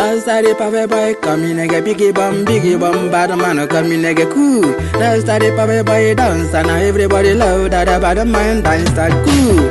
Outside the pave boy, come in nigga, biggie bum, bad man, come in nigga, cool. Outside the pave boy, dance, and everybody love that a bad man dance that cool.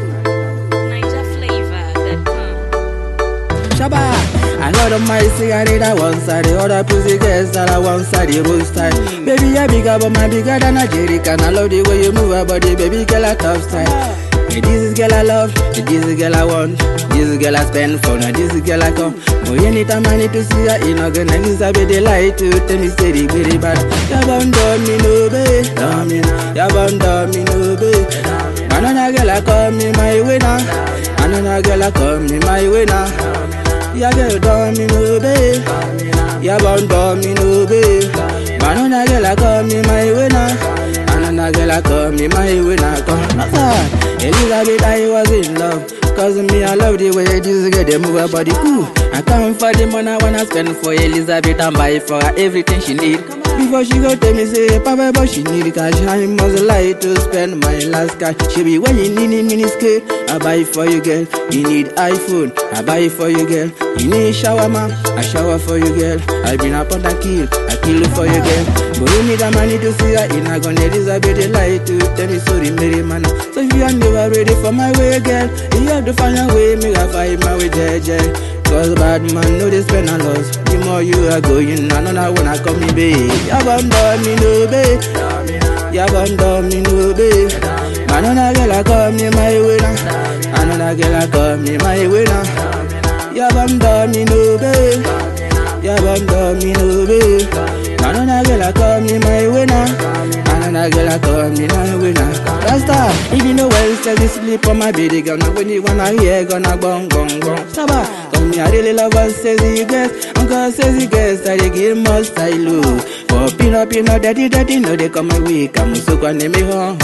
Shabba, I load of my cigarette at one side, the other pussy girls that I one side, the road style. Baby, you're bigger, but my bigger than a jerrycan. I love the way you move your body, baby, girl, a tough style. Hey, this is girl I love, this is girl I want, this is girl I spend for, now this is girl I come. But anytime I need to see her, you know, gonna Elizabeth, they lie to tell me steady, very bad. You bound on me, no babe, you bound on me, no babe. Another girl I call me my winner, another girl I call me my winner. You girl down me, no babe, you bound on me, no babe. Another girl I call me my winner, another girl I call me my winner. Come, Elizabeth, I was in love, cause me I love the way this girl they move her body cool. I come for the money I wanna spend for Elizabeth and buy for her everything she need. Before she go tell me say, Papa, but she need cash, I must lie to spend my last cash. She be when you need a mini skirt, I buy for you girl. You need iPhone, I buy for you girl. You need shawarma, I shower for you girl. I been up on a kill, I kill for you girl. But you need a money to see her in a gun, Elizabeth, they lie to tell me sorry, Mary man. So if you are never ready for my way girl, you have to find a way, make I find my way, JJ. Cause bad man know they spend a loss. The more you are going, I know I wanna come me babe. You abandon me no babe, you abandon me no babe. Another girl I call me my winner, another girl I call me my winner. You abandon me no babe, you abandon me no babe. Another girl I call me my winner, another girl I call me my winner. Rasta, if you know well, say this sleep on my baby girl. Now when you wanna hear, gonna bong bong bong. Shabba, tell me I really love her, says he gets. Uncle says he gets, that they give more style. For peanut, daddy, no they come my way. Come so can me hon.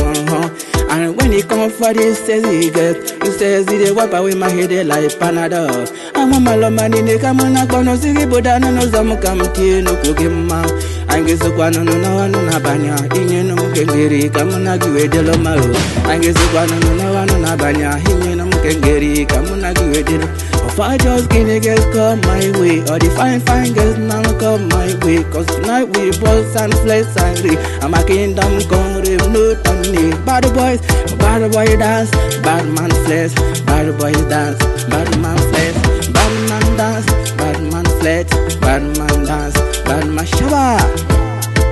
And when he come for this, says he gets. He says he wipe away my head like Panadol. I'm a malomani, they come on a corner, see but I know some come to no cooking ma. I guess the one no banya, in no kengiri, come on a give a delomaro. I guess the one no banya, in no kengiri, come on a give a del. If I just skinny girls come my way, or the fine girls now come my way. Cause tonight we boss and flesh angry. I'm a kingdom come no tiny. Bad boy dance, bad man flesh. Bad boy dance, bad man flesh. Bad man dance, bad man flesh. Bad man dance, bad man shabba.